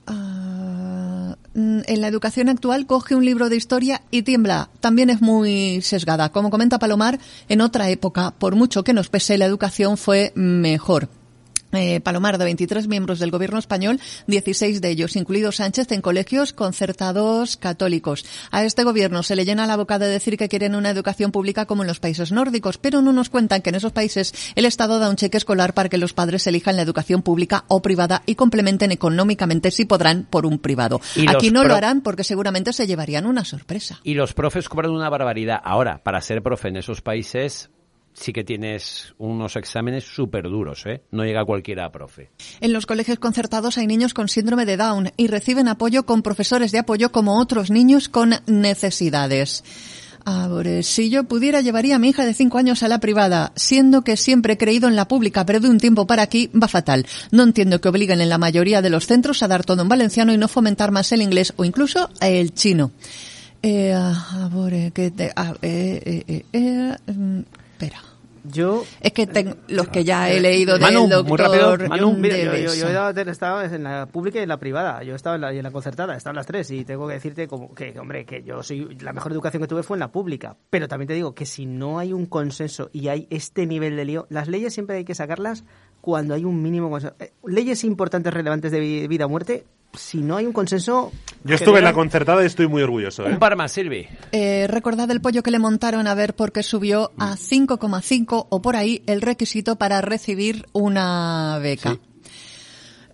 ah, en la educación actual coge un libro de historia y tiembla. También es muy sesgada. Como comenta Palomar, en otra época, por mucho que nos pese, la educación fue mejor. Eh, Palomar, de veintitrés miembros del gobierno español, dieciséis de ellos, incluido Sánchez, en colegios concertados católicos. A este gobierno se le llena la boca de decir que quieren una educación pública como en los países nórdicos, pero no nos cuentan que en esos países el Estado da un cheque escolar para que los padres elijan la educación pública o privada y complementen económicamente, si podrán, por un privado. Y Aquí los no pro- lo harán porque seguramente se llevarían una sorpresa. Y los profes cobran una barbaridad. Ahora, para ser profe en esos países sí que tienes unos exámenes súper duros, ¿eh? No llega cualquiera a profe. En los colegios concertados hay niños con síndrome de Down y reciben apoyo con profesores de apoyo como otros niños con necesidades. A ver, si yo pudiera llevaría a mi hija de cinco años a la privada, siendo que siempre he creído en la pública, pero de un tiempo para aquí va fatal. No entiendo que obliguen en la mayoría de los centros a dar todo en valenciano y no fomentar más el inglés o incluso el chino. Eh, a ver, que te, a, eh, eh, eh, eh, mm, espera. Yo... Es que ten- los que ya he leído Manu, del muy rápido, doctor Manu, Mira, de yo, yo, yo Besa. he estado en la pública y en la privada. Yo he estado en la, y en la concertada, he estado en las tres y tengo que decirte como que, hombre, que yo soy la mejor educación que tuve fue en la pública. Pero también te digo que si no hay un consenso y hay este nivel de lío, las leyes siempre hay que sacarlas cuando hay un mínimo consenso. Eh, leyes importantes, relevantes de vi- vida o muerte, si no hay un consenso... Yo estuve en la general- concertada y estoy muy orgulloso, ¿eh? Un par más, Silvi. Eh, recordad el pollo que le montaron a ver por qué subió a cinco coma cinco o por ahí el requisito para recibir una beca. Sí.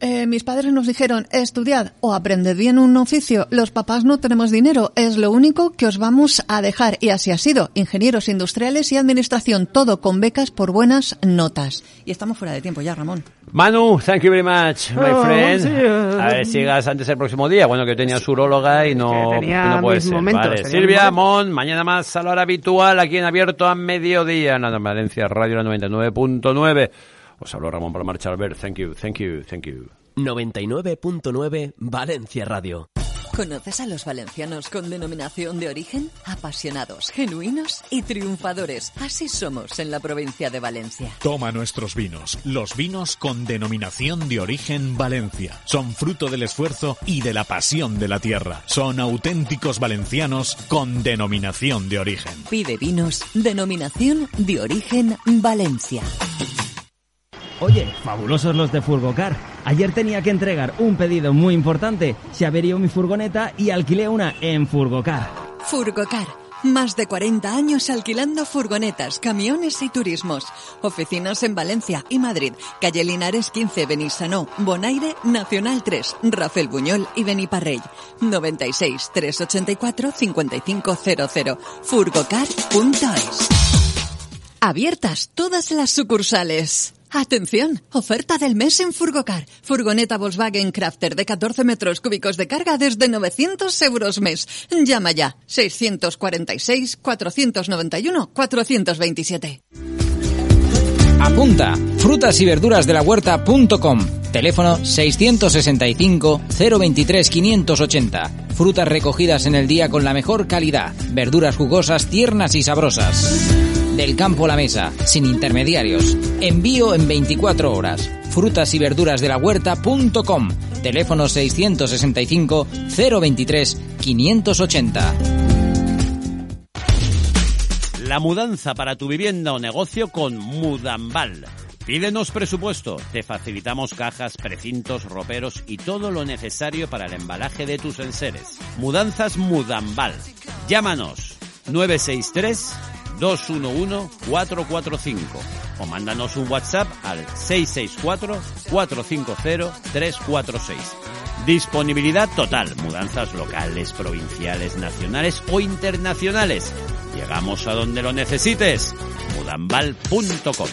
eh, mis padres nos dijeron, estudiad o aprended bien un oficio, los papás no tenemos dinero, es lo único que os vamos a dejar. Y así ha sido, ingenieros industriales y administración, todo con becas por buenas notas. Y estamos fuera de tiempo ya, Ramón. Manu, thank you very much, my Oh, friend. sí, uh, A ver si llegas antes el próximo día. Bueno, que tenía su uróloga y no, que tenía y no puede mis ser. momentos, Vale. tenía Silvia, mis Mon, mañana más a la hora habitual, aquí en Abierto a Mediodía, en Valencia Radio, la noventa y nueve punto nueve. Os habló Ramón por marchar, Albert. Thank you, thank you, thank you. noventa y nueve punto nueve Valencia Radio. ¿Conoces a los valencianos con denominación de origen? Apasionados, genuinos y triunfadores. Así somos en la provincia de Valencia. Toma nuestros vinos, los vinos con denominación de origen Valencia. Son fruto del esfuerzo y de la pasión de la tierra. Son auténticos valencianos con denominación de origen. Pide vinos, denominación de origen Valencia. Oye, fabulosos los de Furgocar. Ayer tenía que entregar un pedido muy importante. Se averió mi furgoneta y alquilé una en Furgocar. Furgocar. Más de cuarenta años alquilando furgonetas, camiones y turismos. Oficinas en Valencia y Madrid. Calle Linares quince, Benissanó, Bonaire, Nacional tres, Rafael Buñol y Beniparrell. noventa y seis, trescientos ochenta y cuatro, cincuenta y cinco cero cero. furgocar punto es. Abiertas todas las sucursales. Atención, oferta del mes en Furgocar. Furgoneta Volkswagen Crafter de catorce metros cúbicos de carga desde novecientos euros mes. Llama ya, seiscientos cuarenta y seis, cuatrocientos noventa y uno, cuatrocientos veintisiete. Apunta, frutas y verduras de la huerta punto com. Teléfono seiscientos sesenta y cinco, cero veintitrés, quinientos ochenta. Frutas recogidas en el día con la mejor calidad. Verduras jugosas, tiernas y sabrosas. Del campo a la mesa, sin intermediarios. Envío en veinticuatro horas. Frutas y verduras de la huerta punto com. Teléfono seiscientos sesenta y cinco, cero veintitrés, quinientos ochenta. La mudanza para tu vivienda o negocio con Mudambal. Pídenos presupuesto, te facilitamos cajas, precintos, roperos y todo lo necesario para el embalaje de tus enseres. Mudanzas Mudambal. Llámanos nueve seis tres, dos uno uno, cuatro cuatro cinco o mándanos un WhatsApp al seis seis cuatro, cuatro cinco cero, tres cuatro seis. Disponibilidad total, mudanzas locales, provinciales, nacionales o internacionales. Llegamos a donde lo necesites. Mudambal punto com.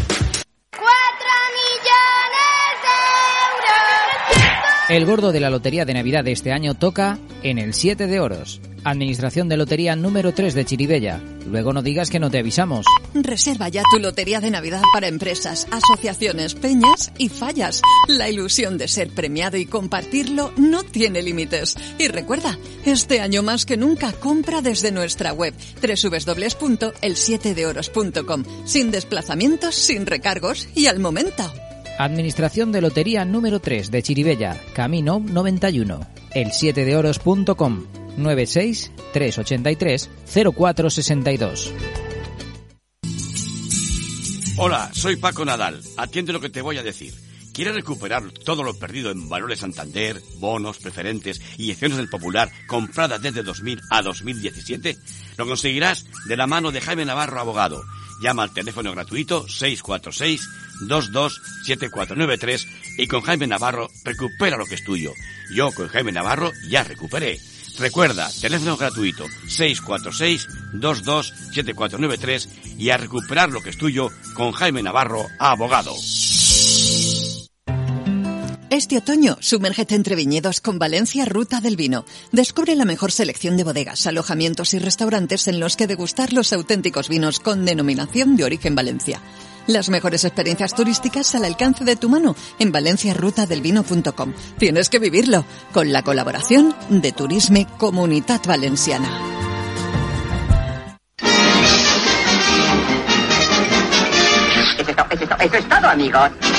El gordo de la Lotería de Navidad de este año toca en el siete de oros. Administración de Lotería número tres de Chirivella. Luego no digas que no te avisamos. Reserva ya tu lotería de Navidad para empresas, asociaciones, peñas y fallas. La ilusión de ser premiado y compartirlo no tiene límites. Y recuerda, este año más que nunca compra desde nuestra web doble u doble u doble u punto el siete de oros punto com. Sin desplazamientos, sin recargos y al momento. Administración de Lotería número tres de Chirivella, Camino noventa y uno. el siete de oros punto com. nueve seis, tres ochenta y tres, cero cuatro sesenta y dos. Hola, soy Paco Nadal. Atiende lo que te voy a decir. ¿Quieres recuperar todo lo perdido en Valores Santander, bonos, preferentes y acciones del Popular compradas desde dos mil a dos mil diecisiete? Lo conseguirás de la mano de Jaime Navarro, abogado. Llama al teléfono gratuito seis cuatro seis, dos dos siete cuatro nueve tres y con Jaime Navarro recupera lo que es tuyo. Yo con Jaime Navarro ya recuperé. Recuerda, teléfono gratuito seis cuatro seis, dos dos siete cuatro nueve tres y a recuperar lo que es tuyo con Jaime Navarro, abogado. Este otoño, sumérgete entre viñedos con Valencia Ruta del Vino. Descubre la mejor selección de bodegas, alojamientos y restaurantes en los que degustar los auténticos vinos con denominación de origen Valencia. Las mejores experiencias turísticas al alcance de tu mano en valencia ruta del vino punto com. Tienes que vivirlo con la colaboración de Turisme Comunitat Valenciana. Eso es todo, eso es todo, amigos.